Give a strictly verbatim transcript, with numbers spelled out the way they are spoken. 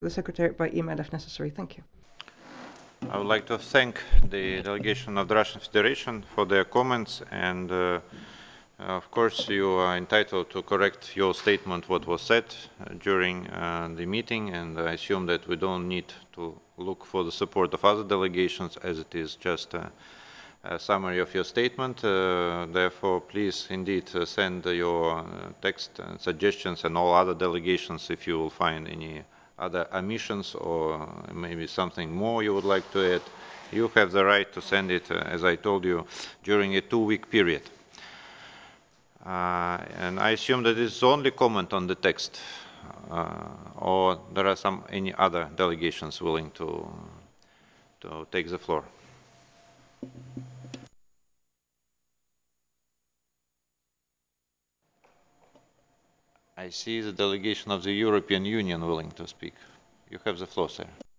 the Secretariat by email if necessary. Thank you. I would like to thank the delegation of the Russian Federation for their comments, and uh, of course you are entitled to correct your statement what was said uh, during uh, the meeting, and I assume that we don't need to look for the support of other delegations as it is just a, a summary of your statement. Uh, therefore, please indeed uh, send your uh, text and suggestions and all other delegations if you will find any other omissions or maybe something more you would like to add. You have the right to send it, uh, as I told you, during a two-week period. Uh, and I assume that this is only comment on the text, uh, or there are some any other delegations willing to to take the floor. I see the delegation of the European Union willing to speak. You have the floor, sir.